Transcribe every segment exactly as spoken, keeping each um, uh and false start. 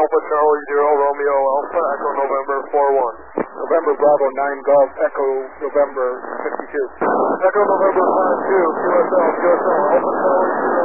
Alpha Charlie Zero Romeo Alpha Echo November four one. November Bravo nine Golf Echo November fifty-two. Echo November five two Q S L Q S L Alpha Charlie Zero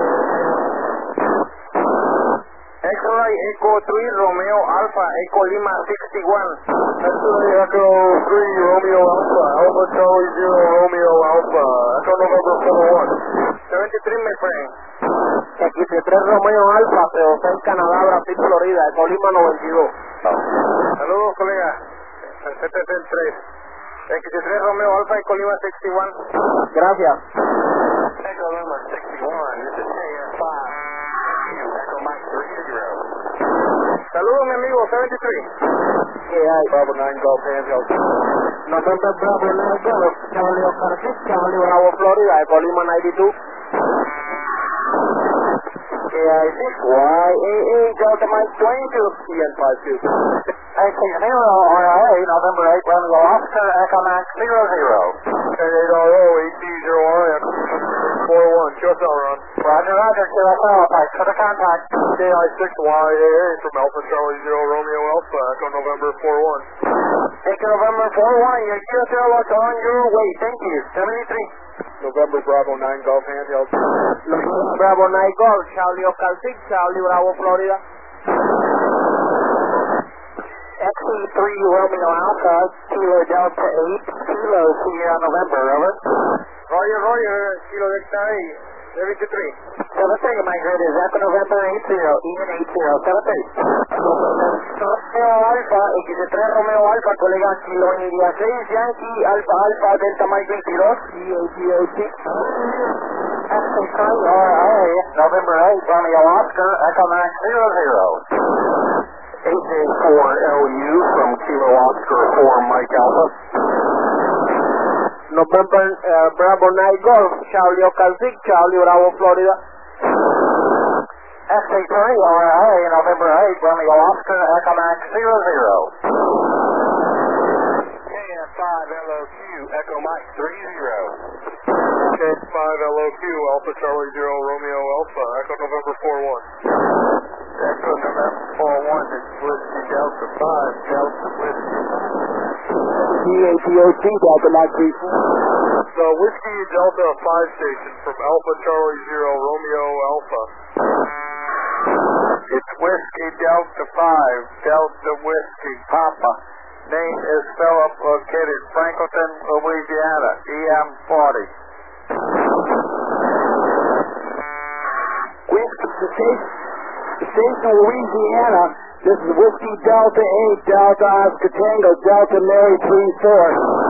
X-Ray Echo three Romeo Alpha Echo Lima sixty-one. X-Ray Echo three Romeo Alpha Alpha Charlie Zero Romeo Alpha Echo November four one. seventy-three, my friend. X Y tres Romeo Alpha, P seis Canadá, Brasil, Florida, Echo Lima noventa y dos. Saludos, colega. setenta y tres. X Y tres Romeo Alpha Echo Lima sixty-one. Gracias. Echo Lima sixty-one. This is K F five. Echo Mike three zero. Saludos, mi amigo, seventy-three. ¿Qué hay? Bravo nine Golf Handheld. November Bravo nine Golf, Charlie Oscar six, Charlie Bravo, Florida, Echo Lima ninety-two. K I six Y A A Delta Mike twenty-two. E N five two. X zero R I A November eight Romeo Oscar Echo Max zero zero. K eight R O eight D zero R Echo four one. Q S L Ron. Roger, Roger, Q S L. Thanks for the contact. K I six Y A A from Alpha Charlie Zero Romeo Alpha Echo November four one. Echo November four one. Your Q S L is on your way. Thank you. seventy-three. November Bravo nine Golf Handheld. November Bravo nine Golf, Charlie Oscar six, Charlie Bravo, Florida. X E three Romeo Alpha, Kilo Delta eight, Kilo Sierra November, over. Roger, Roger, Kilo Delta eight, seventy-three. seventy-three, my grid is Echo November eight zero, Ian eight zero, seventy-three. Romeo Alpha, X tres Romeo Alpha, colega, Kilo India seis, Yankee, Alpha Alpha, Delta Mike veintidós. E A T O T. X three R I A, November eight, Romeo Oscar, Echo Max zero zero. A J four L U from Kilo Oscar four Mike Alpha. November uh, Bravo nine Golf, Charlie Oscar six, Charlie Bravo, Florida. X three R I A, November eight, Romeo Oscar, Echo Max zero zero. K F five L O Q, Echo Mike three zero. K F five L O Q Alpha Charlie Zero Romeo Alpha Echo November four one. Echo November four one is Whiskey Delta five, Delta Whiskey. D A T O T, Delta Mike three four. The Whiskey Delta five station from Alpha Charlie Zero Romeo Alpha. It's Whiskey Delta five, Delta Whiskey Papa. Name is Philip, located Franklinton, Louisiana, E M forty. Whiskey, the station, the station of Louisiana. This is Whiskey Delta eight, Delta Oscar Tango, Delta Mary three four.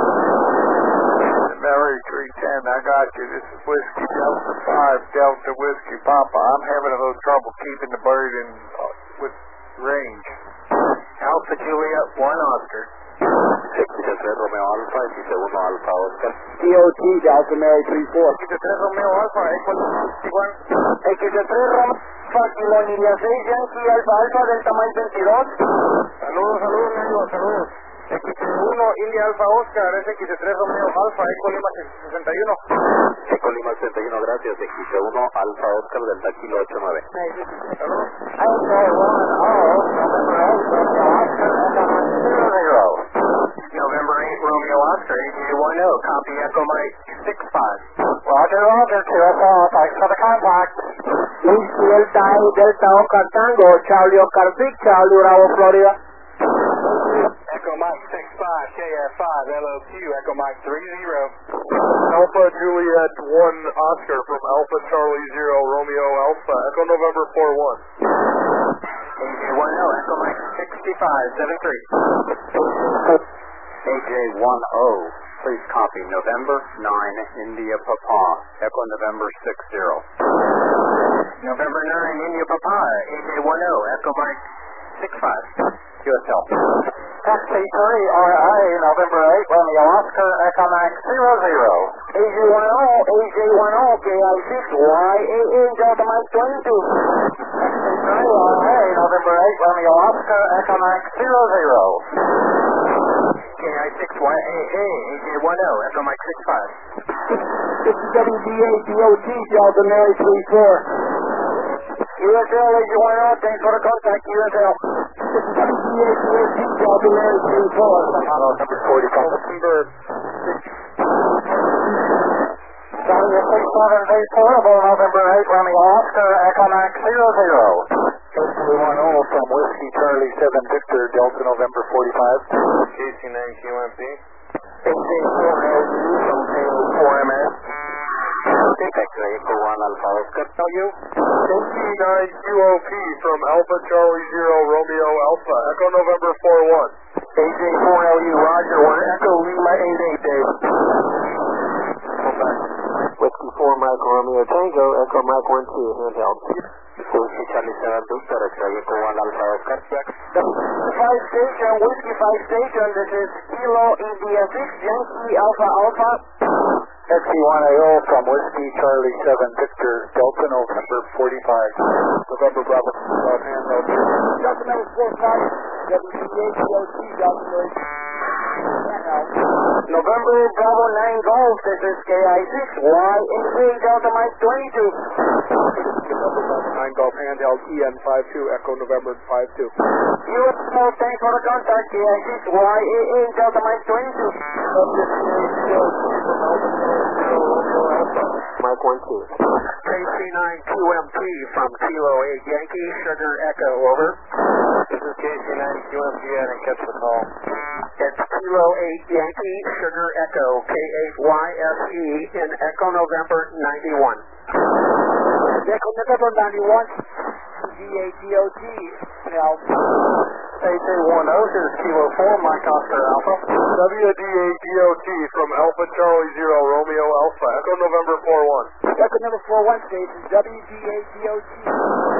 Mary three ten, I got you. This is Whiskey Delta five, Delta Whiskey Papa. I'm having a little trouble keeping the bird in uh, with range. Alpha Juliet one Oscar. X Y tres Romeo Alpha, X Y uno Alpha Oscar. D O T, Delta Mary three four. X Y tres Romeo Alpha, Echo sixty-one. X Y tres Romeo Alpha, Kilo India seis, Yankee Alpha Alpha, Delta Mike veintidós. Saludos, saludos, amigos, saludos. X Y uno India Alpha Oscar, es X Y tres Romeo Alpha, Echo Lima sesenta y uno. Echo Lima sesenta y uno, gracias. X Y uno Alpha Oscar, Delta Kilo ochenta y nueve. Saludos. Echo one O, November eight, Romeo Oscar, Echo Mike zero zero. November eight, Romeo Oscar, A J one O, copy Echo Mike six five. Roger, Roger, Q S L, thanks for the contact. Whiskey Delta eight, Delta Oscar Tango, Charlie Oscar six, Charlie Bravo, Florida. Echo Mike six five, K F five, L O Q, Echo Mike three zero. Alpha Juliet one Oscar from Alpha Charlie Zero Romeo Alpha Echo November four one. A J one O, Echo Mike sixty-five, seven three. A J one O, please copy November nine India Papa Echo November six zero. November nine, India Papa, A J one O, Echo Mike six five. Q S L. X three R I A, November eight, Romeo Oscar, Echo Mike zero zero. A J one O, A J one O, K I six Y A A, Delta Mike twenty-two. X three R I A, November eight, Romeo Oscar, Echo Mike zero zero. K I six Y A A, A J one O, Echo Mike six five. This is W D A D O T, Delta Mary three four. K U S L, Legion one oh, thanks for the contact, U S L. This is W D A T O T, Delta Mary three four. Number forty-five. November six. Charlie six seven eight four, November eight, Romeo Oscar, Echo Max zero zero. K C one oh from Whiskey Charlie seven Victor, Delta November forty-five. K C nine Q M P. K C four L U from K O four M S. Victor Echo one Alpha Oscar, tell you. K C nine Q O P from Alpha Charlie zero Romeo Alpha, Echo November four one. A J four L U Roger one, Echo Lima eight eight, Dave. Whiskey four Mike Romeo Tango, Echo Mike one two, handheld. Whiskey Charlie seven Victor, Echo one Alpha Oscar, check. five station, Whiskey five station, this is Kilo India six, Yankee Alpha Alpha. X C one A O from Whiskey Charlie seven Victor, Delta November forty-five. November Bravo, uh, handheld. Delta Mary four five, W D A T O T, Delta Mary. November Bravo nine Golf, this is K I six, Y A C Delta Mike twenty-two. November Bravo nine Golf handheld, E N five two, Echo November five two. U S L, thanks for the contact, K I six, Y A A Delta Mike twenty-two. Mike one two. K C nine Q M P from Kilo eight Yankee, Sugar Echo, over. This is K C nine Q M P, I didn't catch the call. It's Kilo eight Yankee, Sugar Echo, K eight Y S E in Echo November ninety-one. Echo November ninety-one, D A T O T, now. A J one oh, this is Kilo four, Mike Oscar Alpha. W D A D O T from Alpha Charlie zero Romeo Alpha, Echo November four one. Echo number four one station, W D A T O T.